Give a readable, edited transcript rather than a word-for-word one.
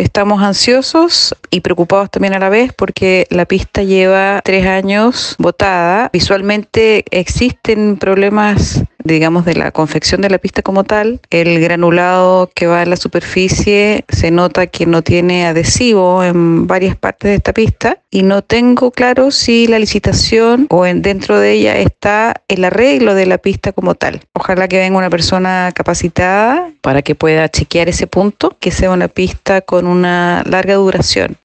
Estamos ansiosos y preocupados también a la vez porque la pista lleva 3 años botada. Visualmente existen problemas, digamos, de la confección de la pista como tal. El granulado que va en la superficie se nota que no tiene adhesivo en varias partes de esta pista y no tengo claro si la licitación o dentro de ella está el arreglo de la pista como tal. Ojalá que venga una persona capacitada para que pueda chequear ese punto, que sea una pista con una larga duración.